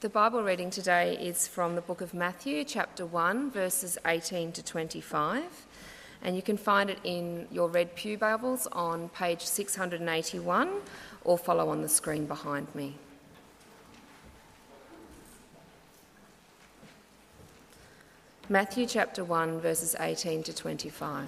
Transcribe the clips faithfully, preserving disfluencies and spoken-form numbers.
The Bible reading today is from the book of Matthew, chapter one, verses eighteen to twenty-five, and you can find it in your Red Pew Bibles on page six hundred eighty-one or follow on the screen behind me. Matthew chapter one, verses eighteen to twenty-five.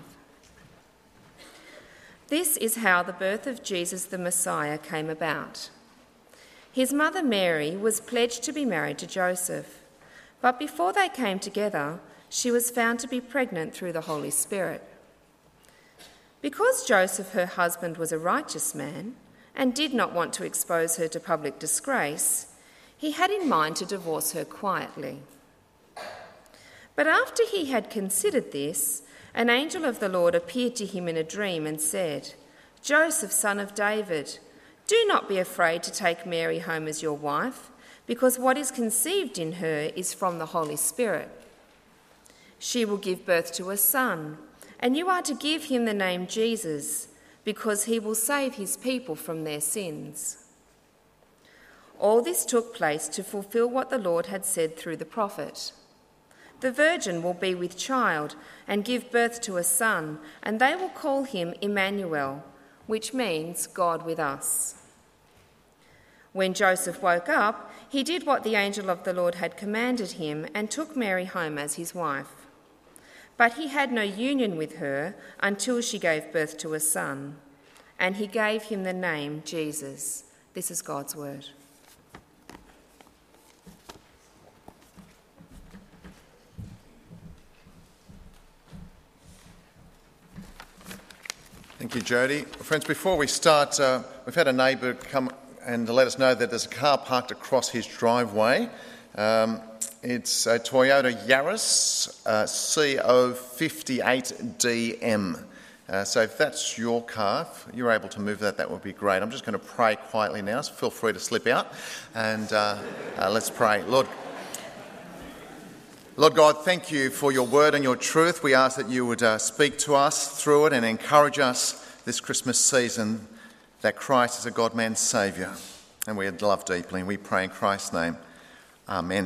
This is how the birth of Jesus the Messiah came about. His mother Mary was pledged to be married to Joseph, but before they came together, she was found to be pregnant through the Holy Spirit. Because Joseph, her husband, was a righteous man and did not want to expose her to public disgrace, he had in mind to divorce her quietly. But after he had considered this, an angel of the Lord appeared to him in a dream and said, "Joseph, son of David, do not be afraid to take Mary home as your wife, because what is conceived in her is from the Holy Spirit. She will give birth to a son, and you are to give him the name Jesus, because he will save his people from their sins." All this took place to fulfill what the Lord had said through the prophet. "The virgin will be with child and give birth to a son, and they will call him Emmanuel," which means God with us. When Joseph woke up, he did what the angel of the Lord had commanded him and took Mary home as his wife. But he had no union with her until she gave birth to a son, and he gave him the name Jesus. This is God's word. Thank you, Jody. Friends, before we start, uh, we've had a neighbour come and let us know that there's a car parked across his driveway. Um, it's a Toyota Yaris uh, C O fifty-eight D M. Uh, so if that's your car, if you're able to move that, that would be great. I'm just going to pray quietly now, so feel free to slip out. And uh, uh, let's pray. Lord, Lord God, thank you for your word and your truth. We ask that you would uh, speak to us through it and encourage us this Christmas season that Christ is a God-man Saviour, and we love deeply, and we pray in Christ's name. Amen.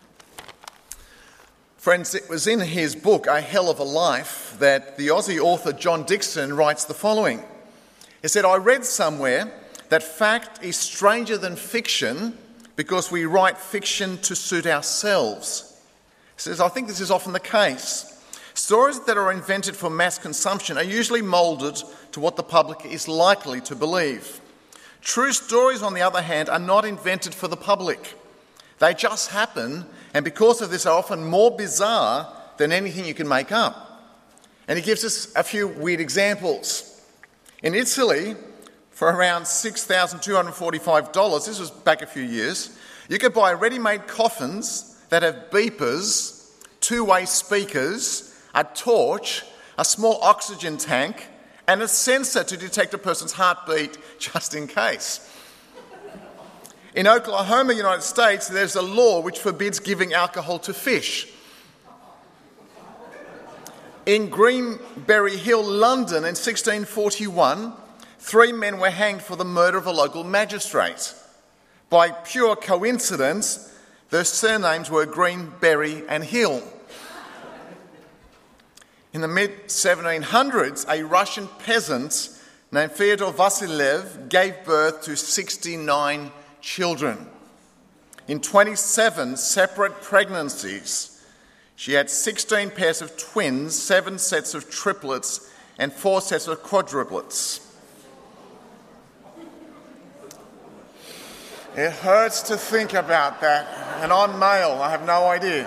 Friends, it was in his book, A Hell of a Life, that the Aussie author John Dixon writes the following. He said, "I read somewhere that fact is stranger than fiction because we write fiction to suit ourselves." He says, "I think this is often the case. Stories that are invented for mass consumption are usually moulded to what the public is likely to believe. True stories, on the other hand, are not invented for the public. They just happen, and because of this are often more bizarre than anything you can make up." And he gives us a few weird examples. In Italy, for around six thousand two hundred forty-five dollars, this was back a few years, you could buy ready-made coffins that have beepers, two-way speakers, a torch, a small oxygen tank, and a sensor to detect a person's heartbeat just in case. In Oklahoma, United States, there's a law which forbids giving alcohol to fish. In Greenberry Hill, London, in sixteen forty-one, three men were hanged for the murder of a local magistrate. By pure coincidence, their surnames were Greenberry and Hill. In the mid seventeen hundreds, a Russian peasant named Fyodor Vasilyev gave birth to sixty-nine children. In twenty-seven separate pregnancies, she had sixteen pairs of twins, seven sets of triplets, and four sets of quadruplets. It hurts to think about that, and I'm male, I have no idea.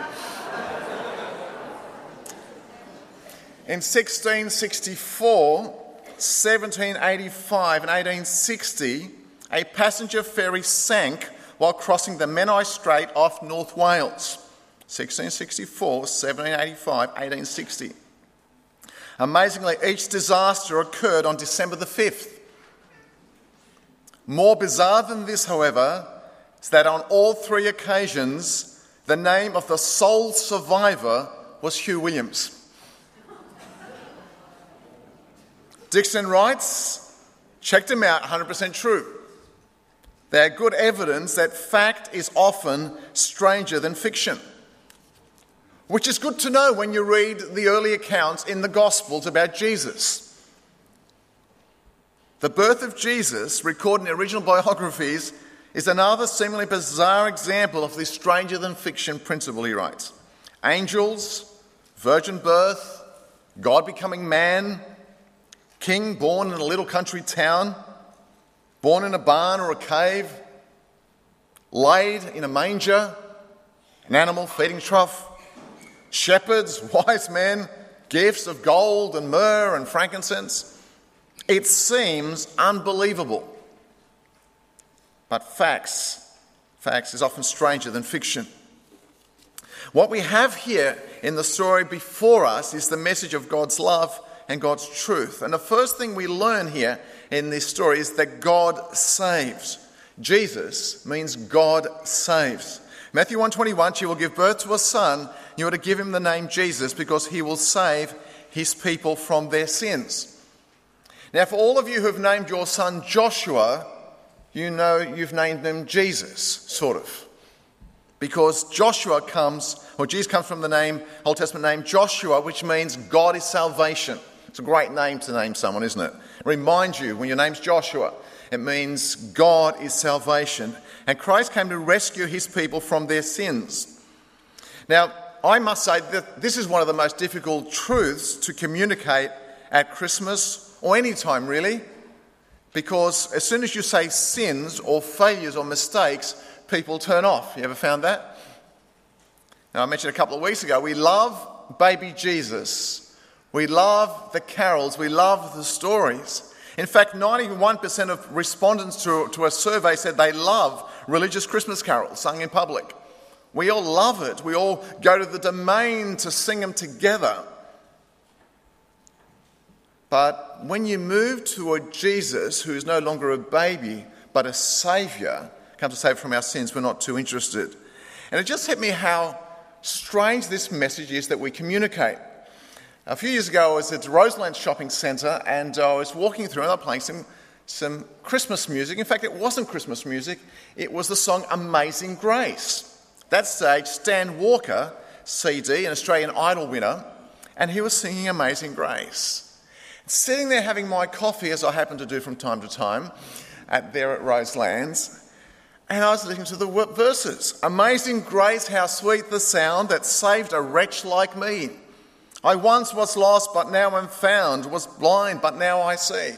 In sixteen sixty-four, seventeen eighty-five and eighteen sixty, a passenger ferry sank while crossing the Menai Strait off North Wales. sixteen sixty-four, seventeen eighty-five, eighteen sixty. Amazingly, each disaster occurred on December the fifth. More bizarre than this, however, is that on all three occasions, the name of the sole survivor was Hugh Williams. Dixon writes, checked him out, one hundred percent true. They are good evidence that fact is often stranger than fiction, which is good to know when you read the early accounts in the Gospels about Jesus. The birth of Jesus, recorded in the original biographies, is another seemingly bizarre example of this stranger than fiction principle, he writes. Angels, virgin birth, God becoming man, king born in a little country town, born in a barn or a cave, laid in a manger, an animal feeding trough, shepherds, wise men, gifts of gold and myrrh and frankincense. It seems unbelievable. But facts, facts is often stranger than fiction. What we have here in the story before us is the message of God's love and God's truth. And the first thing we learn here in this story is that God saves. Jesus means God saves. Matthew one twenty-one, she will give birth to a son. You are to give him the name Jesus because he will save his people from their sins. Now, for all of you who have named your son Joshua, you know you've named him Jesus, sort of. Because Joshua comes, or Jesus comes from the name, Old Testament name Joshua, which means God is salvation. It's a great name to name someone, isn't it? Remind you, when your name's Joshua, it means God is salvation. And Christ came to rescue his people from their sins. Now, I must say that this is one of the most difficult truths to communicate at Christmas, or any time really, because as soon as you say sins or failures or mistakes, people turn off. You ever found that? Now, I mentioned a couple of weeks ago, we love baby Jesus. We love the carols. We love the stories. In fact, ninety-one percent of respondents to, to a survey said they love religious Christmas carols sung in public. We all love it. We all go to the domain to sing them together. But when you move to a Jesus who is no longer a baby, but a saviour, comes to save from our sins, we're not too interested. And it just hit me how strange this message is that we communicate. A few years ago, I was at Roseland Shopping Centre and I was walking through and they were playing some, some Christmas music. In fact, it wasn't Christmas music. It was the song Amazing Grace. That stage, Stan Walker, C D, an Australian Idol winner, and he was singing Amazing Grace. Sitting there having my coffee, as I happen to do from time to time, at, there at Roselands, and I was listening to the verses. Amazing grace, how sweet the sound that saved a wretch like me. I once was lost, but now am found, was blind, but now I see.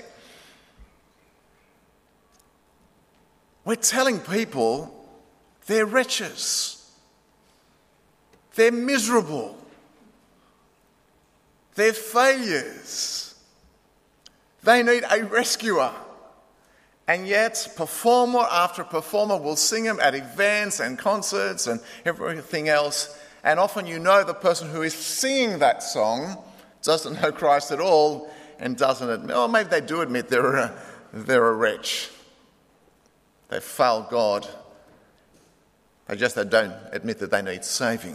We're telling people they're wretches. They're miserable. They're failures. They need a rescuer. And yet, performer after performer will sing them at events and concerts and everything else. And often you know the person who is singing that song doesn't know Christ at all and doesn't admit, or maybe they do admit they're a, they're a wretch. They've failed God. They just they don't admit that they need saving.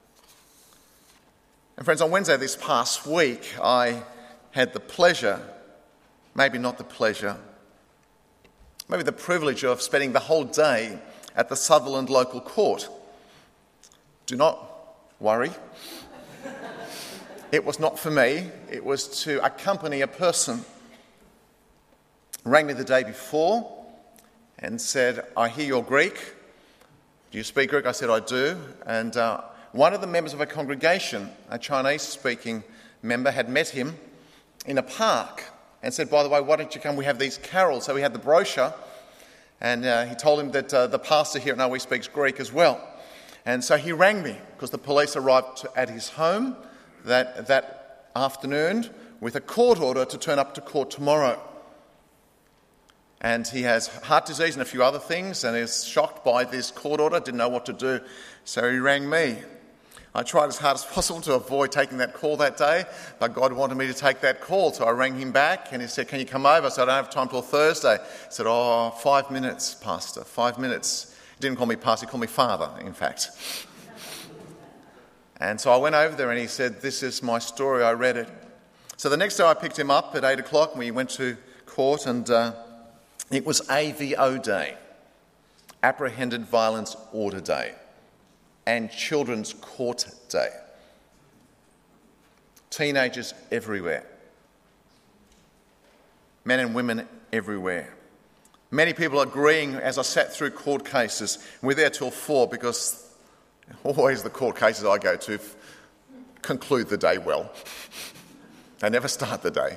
And friends, on Wednesday this past week, I had the pleasure Maybe not the pleasure, maybe the privilege of spending the whole day at the Sutherland local court. Do not worry. It was not for me. It was to accompany a person. Rang me the day before and said, I hear you're Greek. Do you speak Greek? I said, I do. And uh, one of the members of a congregation, a Chinese-speaking member, had met him in a park and said, by the way, why don't you come? We have these carols. So we had the brochure, and uh, he told him that uh, the pastor here at Noe speaks Greek as well. And so he rang me because the police arrived to, at his home that, that afternoon with a court order to turn up to court tomorrow. And he has heart disease and a few other things and is shocked by this court order, didn't know what to do. So he rang me. I tried as hard as possible to avoid taking that call that day, but God wanted me to take that call. So I rang him back and he said, can you come over? So I don't have time till Thursday. I said, oh, five minutes, Pastor, five minutes. He didn't call me Pastor, he called me Father, in fact. And so I went over there and he said, this is my story, I read it. So the next day I picked him up at eight o'clock and we went to court and uh, it was A V O day. Apprehended Violence Order Day and Children's Court Day. Teenagers everywhere. Men and women everywhere. Many people agreeing as I sat through court cases. We're there till four because always the court cases I go to conclude the day well. They never start the day.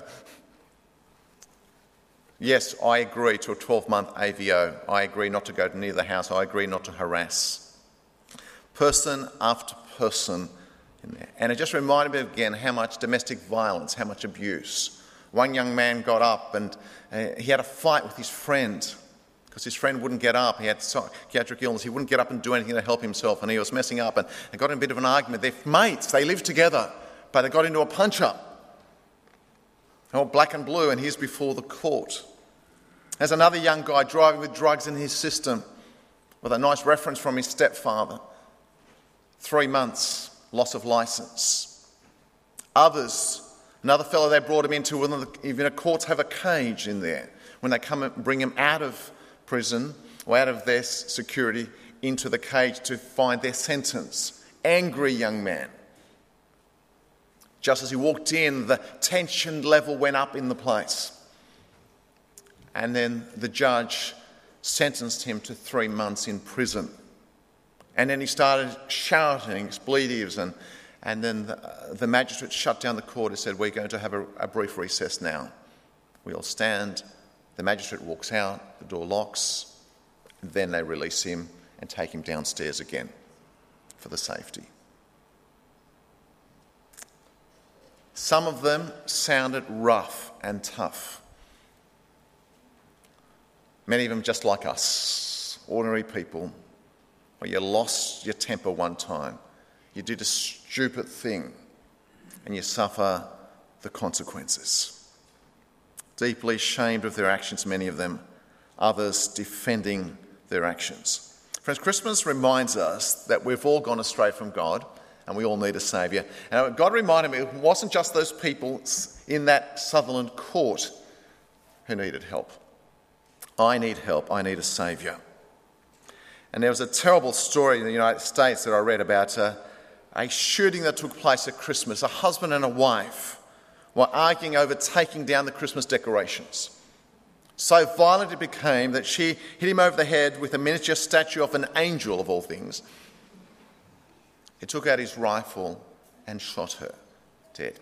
Yes, I agree to a twelve-month A V O. I agree not to go near the house. I agree not to harass. Person after person in there. And it just reminded me again how much domestic violence, how much abuse. One young man got up and uh, he had a fight with his friend because his friend wouldn't get up. He had psychiatric illness. He wouldn't get up and do anything to help himself, and he was messing up, and they got in a bit of an argument. They're mates. They live together, but they got into a punch-up. All black and blue, and he's before the court. There's another young guy driving with drugs in his system with a nice reference from his stepfather. Three months, loss of licence. Others, another fellow they brought him into, even the courts have a cage in there when they come and bring him out of prison or out of their security into the cage to find their sentence. Angry young man. Just as he walked in, the tension level went up in the place. And then the judge sentenced him to three months in prison. And then he started shouting expletives, and, and then the, uh, the magistrate shut down the court and said, we're going to have a, a brief recess now. We all stand. The magistrate walks out, the door locks, and then they release him and take him downstairs again for the safety. Some of them sounded rough and tough. Many of them just like us, ordinary people, where you lost your temper one time, you did a stupid thing, and you suffer the consequences. Deeply ashamed of their actions, many of them, others defending their actions. Friends, Christmas reminds us that we've all gone astray from God, and we all need a saviour. And God reminded me, it wasn't just those people in that Sutherland court who needed help. I need help. I need a saviour. And there was a terrible story in the United States that I read about a, a shooting that took place at Christmas. A husband and a wife were arguing over taking down the Christmas decorations. So violent it became that she hit him over the head with a miniature statue of an angel, of all things. He took out his rifle and shot her dead.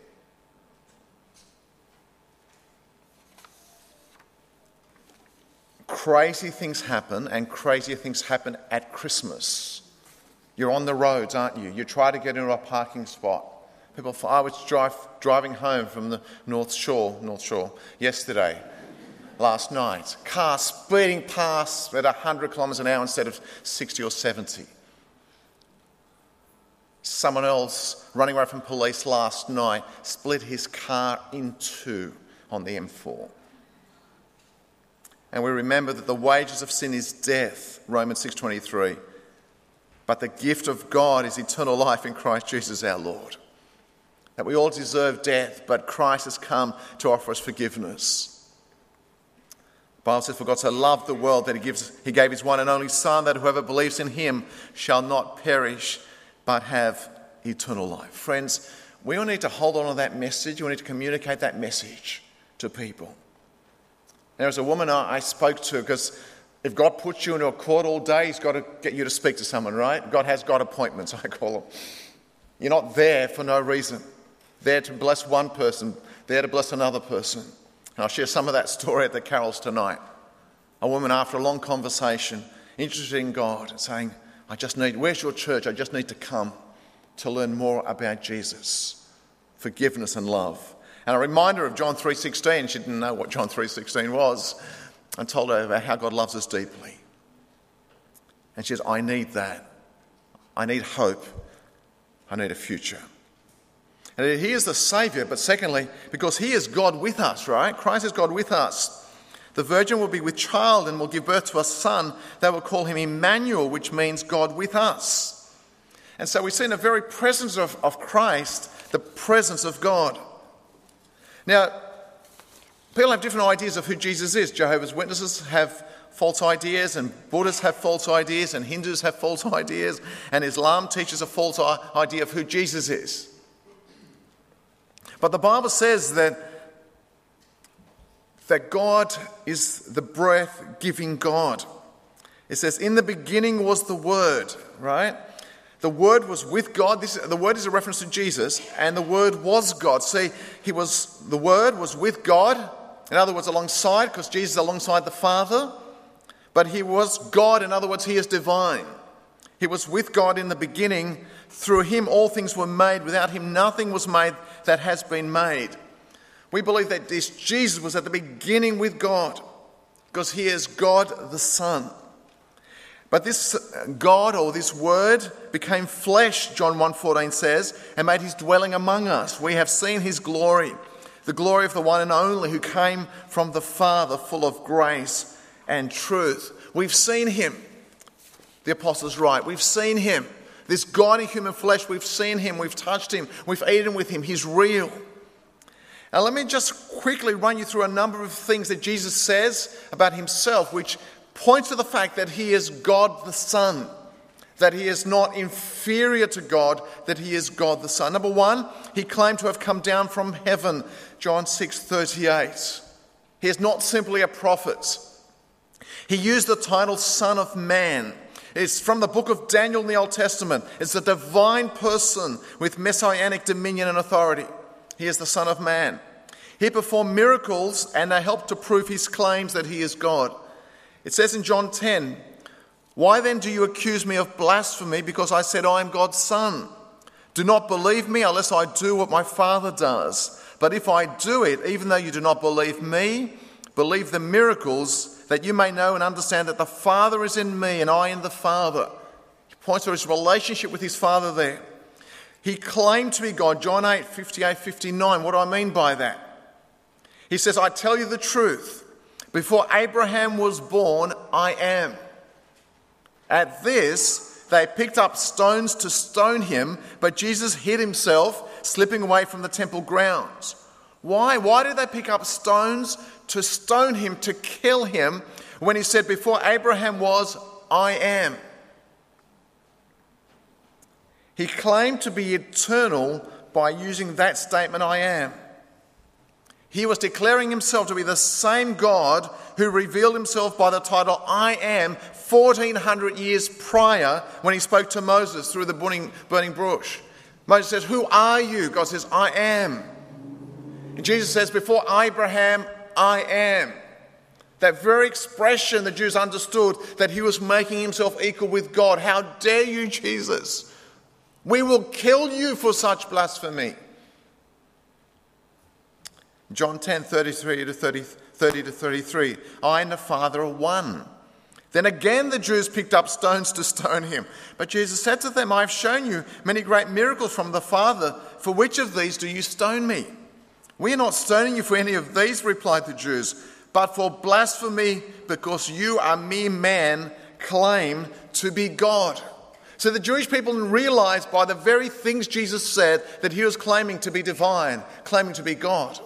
Crazy things happen, and crazier things happen at Christmas. You're on the roads, aren't you? You try to get into a parking spot. People, I was drive, driving home from the North Shore, North Shore yesterday, last night. Car speeding past at one hundred kilometres an hour instead of sixty or seventy. Someone else running away from police last night split his car in two on the M four. And we remember that the wages of sin is death, Romans six twenty-three. But the gift of God is eternal life in Christ Jesus our Lord. That we all deserve death, but Christ has come to offer us forgiveness. The Bible says, for God so loved the world that he, gives, he gave his one and only Son, that whoever believes in him shall not perish, but have eternal life. Friends, we all need to hold on to that message. We need to communicate that message to people. There was a woman I spoke to, because if God puts you into a court all day, he's got to get you to speak to someone, right? God has got appointments, I call them. You're not there for no reason. There to bless one person, there to bless another person. And I'll share some of that story at the carols tonight. A woman, after a long conversation, interested in God, saying, I just need, where's your church? I just need to come to learn more about Jesus, forgiveness and love. And a reminder of John three sixteen. She didn't know what John three sixteen was. I told her about how God loves us deeply. And she says, I need that. I need hope. I need a future. And he is the Saviour, but secondly, because he is God with us, right? Christ is God with us. The virgin will be with child and will give birth to a son. They will call him Emmanuel, which means God with us. And so we see in the very presence of, of Christ, the presence of God. Now, people have different ideas of who Jesus is. Jehovah's Witnesses have false ideas, and Buddhists have false ideas, and Hindus have false ideas, and Islam teaches a false idea of who Jesus is. But the Bible says that, that God is the breath-giving God. It says, in the beginning was the Word, right? The Word was with God. This, the Word is a reference to Jesus, and the Word was God. See, he was, the Word was with God, in other words, alongside, because Jesus is alongside the Father. But he was God, in other words, he is divine. He was with God in the beginning. Through him all things were made. Without him nothing was made that has been made. We believe that this Jesus was at the beginning with God, because he is God the Son. But this God, or this Word, became flesh, John one fourteen says, and made his dwelling among us. We have seen his glory, the glory of the one and only who came from the Father, full of grace and truth. We've seen him. The apostles write, we've seen him. This God in human flesh, we've seen him, we've touched him, we've eaten with him. He's real. Now let me just quickly run you through a number of things that Jesus says about himself, which points to the fact that he is God the Son, that he is not inferior to God, that he is God the Son. Number one, he claimed to have come down from heaven, John six thirty-eight. He is not simply a prophet. He used the title Son of Man. It's from the book of Daniel in the Old Testament. It's a divine person with messianic dominion and authority. He is the Son of Man. He performed miracles, and they helped to prove his claims that he is God. It says in John ten, why then do you accuse me of blasphemy because I said I am God's Son? Do not believe me unless I do what my Father does. But if I do it, even though you do not believe me, believe the miracles, that you may know and understand that the Father is in me and I in the Father. He points to his relationship with his Father there. He claimed to be God, John eight fifty-eight fifty-nine. What do I mean by that? He says, I tell you the truth. Before Abraham was born, I am. At this, they picked up stones to stone him, but Jesus hid himself, slipping away from the temple grounds. Why? Why did they pick up stones to stone him, to kill him, when he said, before Abraham was, I am? He claimed to be eternal by using that statement, I am. He was declaring himself to be the same God who revealed himself by the title, I am, fourteen hundred years prior when he spoke to Moses through the burning, burning bush. Moses says, who are you? God says, I am. And Jesus says, before Abraham, I am. That very expression the Jews understood that he was making himself equal with God. How dare you, Jesus? We will kill you for such blasphemy. John ten thirty-three to thirty, thirty to thirty-three. I and the Father are one. Then again the Jews picked up stones to stone him. But Jesus said to them, I have shown you many great miracles from the Father. For which of these do you stone me? We are not stoning you for any of these, replied the Jews, but for blasphemy, because you, a mere man, claim to be God. So the Jewish people realized by the very things Jesus said that he was claiming to be divine, claiming to be God.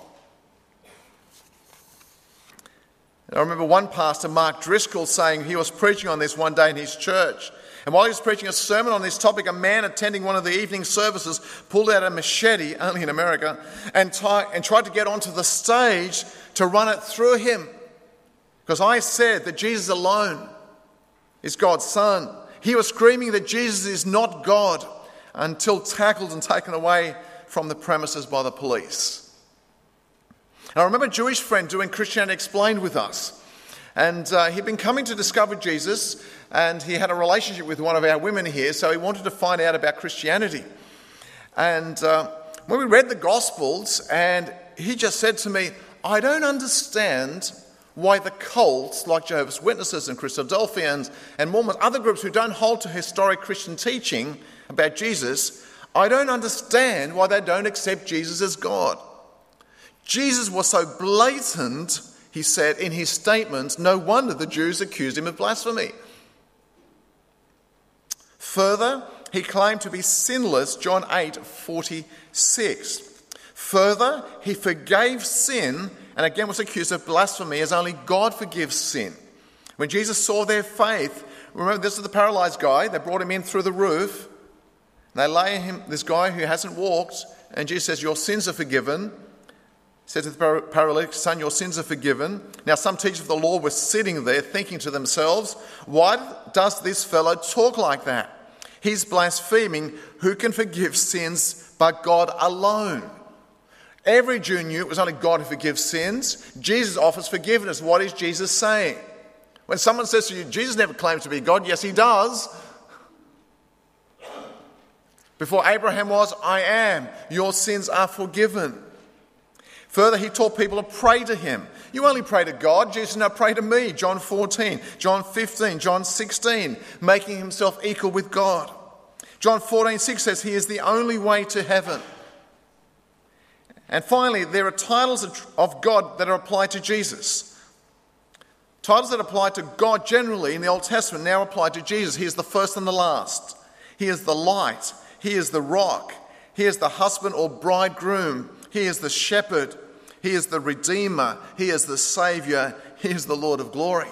And I remember one pastor, Mark Driscoll, saying he was preaching on this one day in his church. And while he was preaching a sermon on this topic, a man attending one of the evening services pulled out a machete, only in America, and, t- and tried to get onto the stage to run it through him. Because I said that Jesus alone is God's Son. He was screaming that Jesus is not God until tackled and taken away from the premises by the police. And I remember a Jewish friend doing Christianity Explained with us. And uh, he'd been coming to discover Jesus, and he had a relationship with one of our women here, so he wanted to find out about Christianity. And uh, when we read the Gospels, and he just said to me, I don't understand why the cults like Jehovah's Witnesses and Christadelphians and Mormons, other groups who don't hold to historic Christian teaching about Jesus, I don't understand why they don't accept Jesus as God. Jesus was so blatant, he said in his statements, no wonder the Jews accused him of blasphemy. Further, he claimed to be sinless, John eight forty-six. Further, he forgave sin and again was accused of blasphemy as only God forgives sin. When Jesus saw their faith, remember this is the paralyzed guy, they brought him in through the roof, and they lay him, this guy who hasn't walked, and Jesus says, your sins are forgiven. He said to the paralytic, son, your sins are forgiven. Now some teachers of the law were sitting there thinking to themselves, why does this fellow talk like that? He's blaspheming. Who can forgive sins but God alone? Every Jew knew it was only God who forgives sins. Jesus offers forgiveness. What is Jesus saying? When someone says to you, Jesus never claims to be God, yes, he does. Before Abraham was, I am. Your sins are forgiven. Further, he taught people to pray to him. You only pray to God. Jesus said, no, pray to me. John fourteen, John fifteen, John sixteen, making himself equal with God. John fourteen six says he is the only way to heaven. And finally, there are titles of God that are applied to Jesus. Titles that apply to God generally in the Old Testament now apply to Jesus. He is the first and the last. He is the light. He is the rock. He is the husband or bridegroom. He is the shepherd. He is the redeemer. He is the saviour. He is the Lord of glory.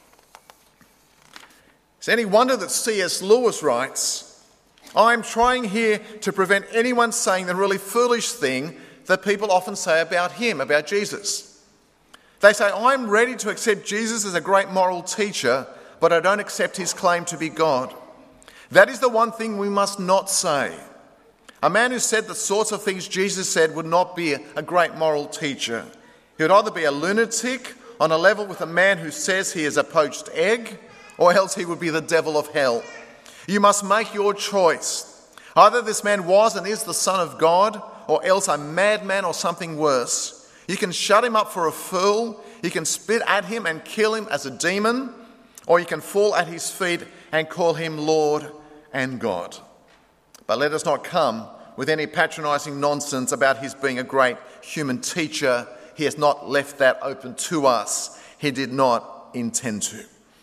Is it any wonder that C S Lewis writes, I'm trying here to prevent anyone saying the really foolish thing that people often say about him, about Jesus. They say, I'm ready to accept Jesus as a great moral teacher, but I don't accept his claim to be God. That is the one thing we must not say. A man who said the sorts of things Jesus said would not be a great moral teacher. He would either be a lunatic on a level with a man who says he is a poached egg, or else he would be the devil of hell. You must make your choice. Either this man was and is the Son of God, or else a madman or something worse. You can shut him up for a fool, you can spit at him and kill him as a demon, or you can fall at his feet and call him Lord and God. But let us not come with any patronising nonsense about his being a great human teacher. He has not left that open to us. He did not intend to.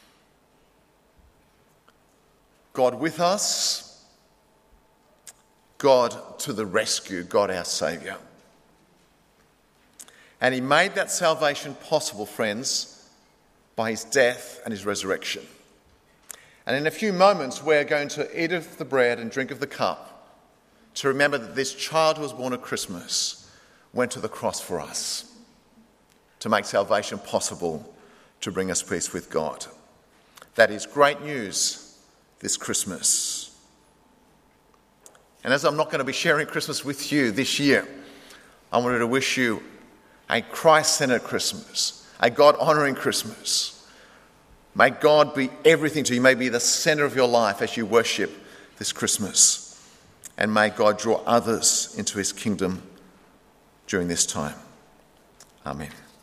God with us, God to the rescue, God our Saviour. And he made that salvation possible, friends, by his death and his resurrection. And in a few moments, we're going to eat of the bread and drink of the cup to remember that this child who was born at Christmas went to the cross for us to make salvation possible, to bring us peace with God. That is great news this Christmas. And as I'm not going to be sharing Christmas with you this year, I wanted to wish you a Christ-centered Christmas, a God-honouring Christmas. May God be everything to you. May be the centre of your life as you worship this Christmas. And may God draw others into his kingdom during this time. Amen.